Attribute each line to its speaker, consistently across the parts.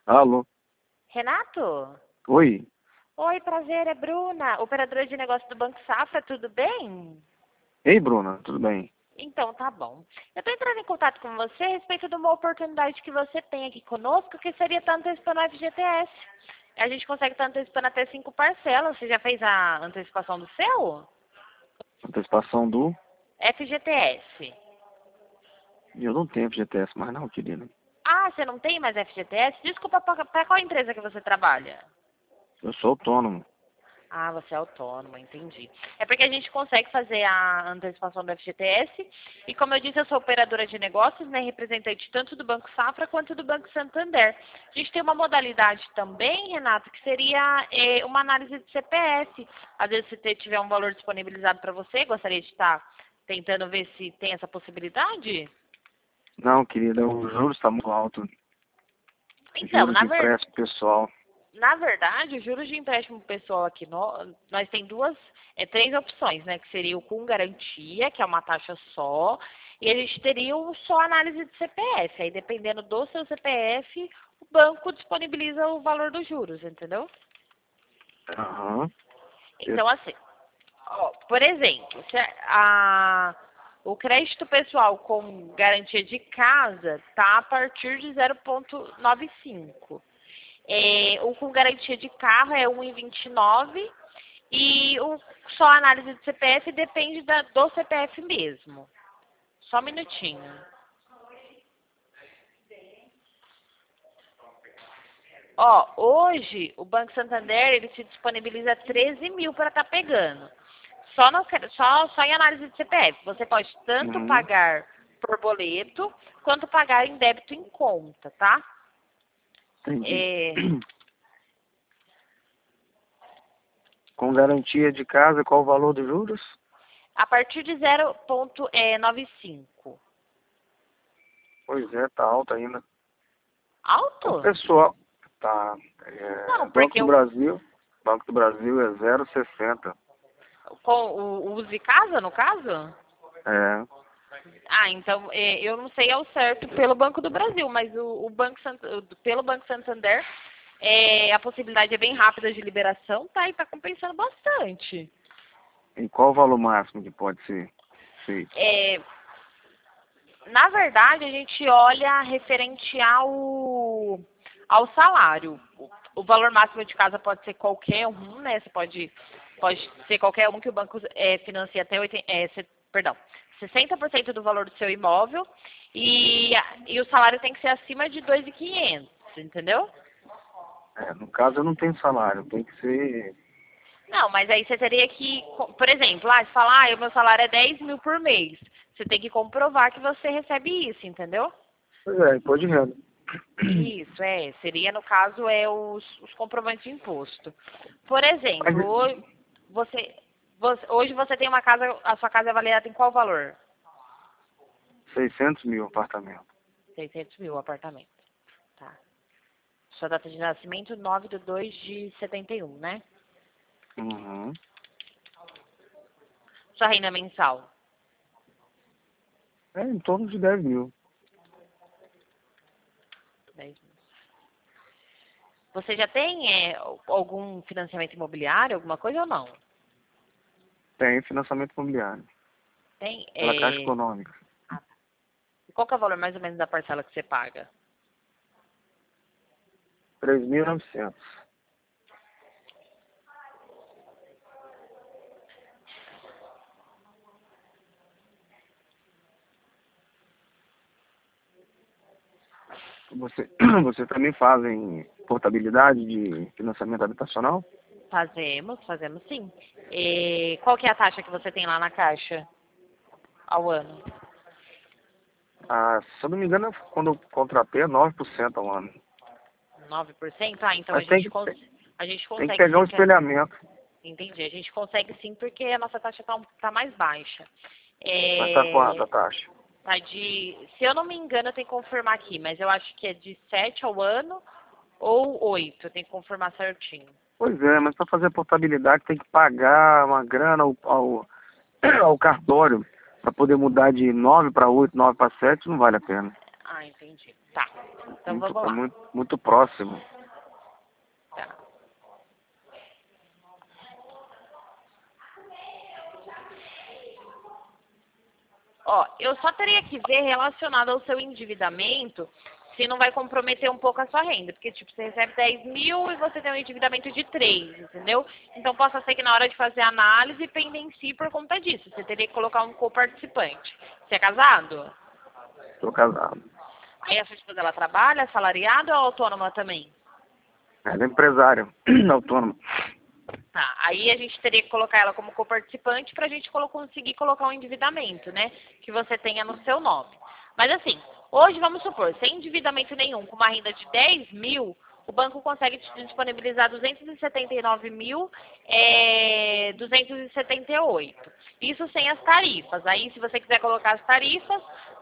Speaker 1: Alô?
Speaker 2: Renato?
Speaker 1: Oi?
Speaker 2: Oi, prazer, é Bruna, operadora de negócio do Banco Safra, tudo bem?
Speaker 1: Ei, Bruna, tudo bem?
Speaker 2: Então, tá bom. Eu estou entrando em contato com você a respeito de uma oportunidade que você tem aqui conosco, que seria estar antecipando o FGTS. A gente consegue estar antecipando até 5 parcelas. Você já fez a antecipação do seu?
Speaker 1: Antecipação do...
Speaker 2: FGTS.
Speaker 1: Eu não tenho FGTS mais não, querida.
Speaker 2: Ah, você não tem mais FGTS? Desculpa, para qual empresa que você trabalha?
Speaker 1: Eu sou autônomo.
Speaker 2: Ah, você é autônomo, entendi. É porque a gente consegue fazer a antecipação do FGTS e, como eu disse, eu sou operadora de negócios, né, representante tanto do Banco Safra quanto do Banco Santander. A gente tem uma modalidade também, Renato, que seria uma análise de CPF. Às vezes, se tiver um valor disponibilizado para você, gostaria de estar tentando ver se tem essa possibilidade?
Speaker 1: Não, querida, o juros está muito alto.
Speaker 2: Então,
Speaker 1: Juros de empréstimo pessoal.
Speaker 2: na verdade, os juros de empréstimo pessoal aqui, nós tem três opções, né? Que seria o com garantia, que é uma taxa só, e a gente teria o só análise de CPF. Aí, dependendo do seu CPF, o banco disponibiliza o valor dos juros, entendeu?
Speaker 1: Aham. Eu-
Speaker 2: Então, assim, ó, por exemplo, o crédito pessoal com garantia de casa está a partir de 0,95. O com garantia de carro é 1,29 e o só a análise do CPF depende do CPF mesmo. Só um minutinho. Ó, hoje o Banco Santander ele se disponibiliza 13 mil para estar pegando. Só em análise de CPF. Você pode tanto
Speaker 1: Uhum.
Speaker 2: pagar por boleto quanto pagar em débito em conta, tá?
Speaker 1: Entendi.
Speaker 2: É,
Speaker 1: Com garantia de casa, qual o valor dos juros?
Speaker 2: a partir de 0,95.
Speaker 1: Pois é, tá alto ainda. O
Speaker 2: Alto?
Speaker 1: pessoal... Tá.
Speaker 2: Não,
Speaker 1: Banco
Speaker 2: porque
Speaker 1: do Brasil. Banco do Brasil é 0,60.
Speaker 2: com o uso de casa, no caso?
Speaker 1: É.
Speaker 2: Ah, então eu não sei ao certo pelo Banco do Brasil, mas pelo Banco Santander a possibilidade é bem rápida de liberação, tá? E tá compensando bastante.
Speaker 1: E qual o valor máximo que pode ser feito?
Speaker 2: É, na verdade, a gente olha referente ao salário. O valor máximo de casa pode ser qualquer um, né? Pode ser qualquer um que o banco financia até 60% do valor do seu imóvel e o salário tem que ser acima de 2.500, entendeu?
Speaker 1: No caso, eu não tenho salário. Tem que ser...
Speaker 2: Não, mas aí você teria que, por exemplo, você fala, o meu salário é 10 mil por mês. Você tem que comprovar que você recebe isso, entendeu?
Speaker 1: Pois é, imposto de renda.
Speaker 2: Isso, seria no caso os comprovantes de imposto. Por
Speaker 1: Mas
Speaker 2: exemplo, hoje você tem uma casa, a sua casa é avaliada em qual valor?
Speaker 1: 600 mil apartamento.
Speaker 2: 600 mil o apartamento, tá. Sua data de nascimento, 9/2/71, né?
Speaker 1: Uhum.
Speaker 2: Sua renda mensal,
Speaker 1: É em torno de 10 mil.
Speaker 2: 10 mil. Você já tem algum financiamento imobiliário, alguma coisa ou não?
Speaker 1: Tem financiamento imobiliário.
Speaker 2: Tem?
Speaker 1: Pela Caixa Econômica.
Speaker 2: E qual que é o valor mais ou menos da parcela que você paga?
Speaker 1: 3.900. Você, você também fazem portabilidade de financiamento habitacional?
Speaker 2: Fazemos sim. E qual que é a taxa que você tem lá na Caixa ao ano?
Speaker 1: Ah, se eu não me engano, quando eu contratei é 9% ao ano.
Speaker 2: 9%. Ah, então
Speaker 1: Mas
Speaker 2: a gente
Speaker 1: tem que
Speaker 2: consegue
Speaker 1: pegar um
Speaker 2: sim.
Speaker 1: espelhamento.
Speaker 2: Entendi. A gente consegue sim porque a nossa taxa tá mais baixa.
Speaker 1: Mas tá quanto a taxa?
Speaker 2: Tá se eu não me engano, eu tenho que confirmar aqui, mas eu acho que é de 7 ao ano ou 8. Eu tenho que confirmar certinho.
Speaker 1: Pois é, mas para fazer a portabilidade tem que pagar uma grana ao cartório para poder mudar de 9 para 8, 9 para 7, não vale a pena.
Speaker 2: Ah, entendi. Tá. Então
Speaker 1: Muito,
Speaker 2: vamos lá.
Speaker 1: muito próximo.
Speaker 2: Tá. Ó, eu só teria que ver relacionado ao seu endividamento se não vai comprometer um pouco a sua renda. Porque, tipo, você recebe 10 mil e você tem um endividamento de 3, entendeu? Então, possa ser que na hora de fazer a análise pendencie por conta disso. Você teria que colocar um coparticipante. Você é casado?
Speaker 1: Estou casado.
Speaker 2: Aí a sua esposa, ela trabalha, assalariada ou autônoma também?
Speaker 1: Ela é empresária, autônoma.
Speaker 2: Tá, aí a gente teria que colocar ela como coparticipante para a gente conseguir colocar um endividamento, né? Que você tenha no seu nome. Mas assim, hoje vamos supor, sem endividamento nenhum, com uma renda de 10 mil, o banco consegue te disponibilizar 279.278. Isso sem as tarifas. Aí, se você quiser colocar as tarifas,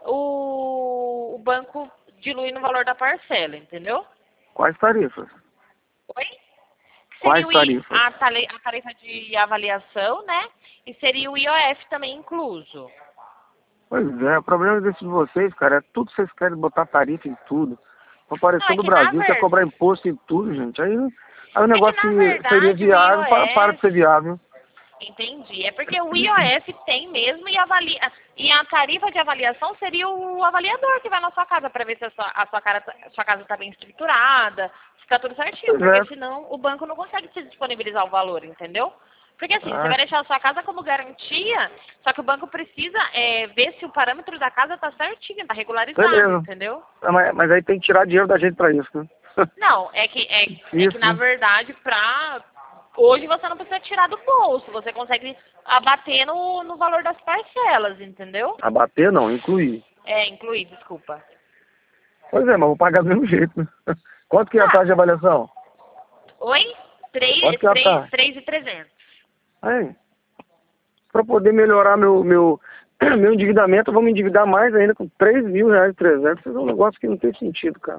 Speaker 2: o banco dilui no valor da parcela, entendeu?
Speaker 1: Quais tarifas?
Speaker 2: Oi?
Speaker 1: Quais
Speaker 2: Seria
Speaker 1: tarifas?
Speaker 2: a tarifa de avaliação, né? E seria o IOF também incluso.
Speaker 1: Pois é, o problema desses de vocês, cara, é tudo que vocês querem botar tarifa em tudo. Estão
Speaker 2: Não, é
Speaker 1: parecendo o
Speaker 2: que na
Speaker 1: Brasil, quer
Speaker 2: verdade,
Speaker 1: cobrar imposto em tudo, gente. Aí o
Speaker 2: é que
Speaker 1: negócio
Speaker 2: na
Speaker 1: que seria
Speaker 2: verdade o
Speaker 1: viável, para de ser
Speaker 2: IOF,
Speaker 1: viável.
Speaker 2: entendi, é porque o IOF tem mesmo e a tarifa de avaliação seria o avaliador que vai na sua casa para ver se a sua casa está bem estruturada, se está tudo certinho,
Speaker 1: Pois é.
Speaker 2: porque senão o banco não consegue te disponibilizar o valor, entendeu? Porque assim, você
Speaker 1: Ah,
Speaker 2: vai deixar a sua casa como garantia, só que o banco precisa ver se o parâmetro da casa está certinho, está regularizado,
Speaker 1: beleza.
Speaker 2: entendeu?
Speaker 1: Mas aí tem que tirar dinheiro da gente para isso, né?
Speaker 2: Não, é que na
Speaker 1: Né?
Speaker 2: verdade, hoje você não precisa tirar do bolso, você consegue abater no valor das parcelas, entendeu?
Speaker 1: Abater não, incluir.
Speaker 2: É, incluir, desculpa.
Speaker 1: Pois é, mas vou pagar do mesmo jeito, né? Quanto que é a
Speaker 2: Tá.
Speaker 1: taxa de avaliação?
Speaker 2: Oi?
Speaker 1: Quanto que é a taxa?
Speaker 2: 3.300.
Speaker 1: Aí, para poder melhorar meu endividamento, eu vou me endividar mais ainda com R$3.300. Isso é um negócio que não tem sentido, cara.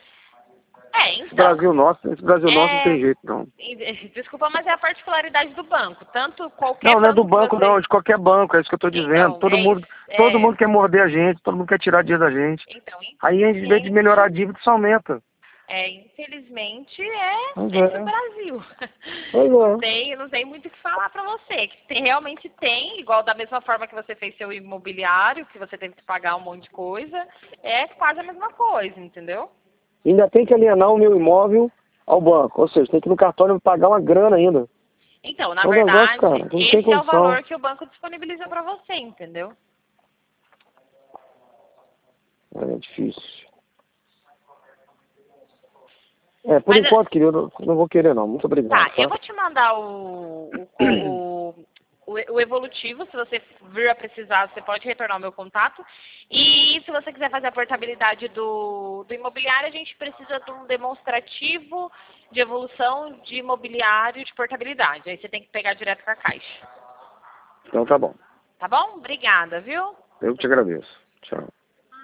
Speaker 2: É,
Speaker 1: Esse
Speaker 2: então.
Speaker 1: Brasil nosso não tem jeito, não.
Speaker 2: Desculpa, mas é a particularidade do banco. Tanto qualquer
Speaker 1: Não é do
Speaker 2: banco que
Speaker 1: banco,
Speaker 2: você.
Speaker 1: não, é de qualquer banco, é isso que eu estou dizendo.
Speaker 2: Então, é isso.
Speaker 1: Todo mundo quer morder a gente, todo mundo quer tirar dinheiro da gente.
Speaker 2: Então,
Speaker 1: Aí, em vez de melhorar a dívida, isso aumenta.
Speaker 2: infelizmente,
Speaker 1: Pois
Speaker 2: esse é o
Speaker 1: é.
Speaker 2: Brasil.
Speaker 1: Pois é.
Speaker 2: Não tem muito o que falar pra você. Que realmente tem, igual da mesma forma que você fez seu imobiliário, que você teve que pagar um monte de coisa, é quase a mesma coisa, entendeu?
Speaker 1: Ainda tem que alienar o meu imóvel ao banco, ou seja, tem que ir no cartório pagar uma grana ainda.
Speaker 2: Então, na
Speaker 1: É um negócio,
Speaker 2: verdade,
Speaker 1: cara, não tem
Speaker 2: esse é o
Speaker 1: condição.
Speaker 2: valor que o banco disponibiliza pra você, entendeu?
Speaker 1: É difícil. Por
Speaker 2: Mas,
Speaker 1: enquanto, querido, eu não vou querer não. Muito obrigado,
Speaker 2: tá,
Speaker 1: tá?
Speaker 2: eu vou te mandar o evolutivo, se você vir a precisar, você pode retornar o meu contato. E se você quiser fazer a portabilidade do imobiliário, a gente precisa de um demonstrativo de evolução de imobiliário de portabilidade. Aí você tem que pegar direto com a Caixa.
Speaker 1: Então tá bom.
Speaker 2: Tá bom? Obrigada, viu?
Speaker 1: Eu te agradeço. Tchau.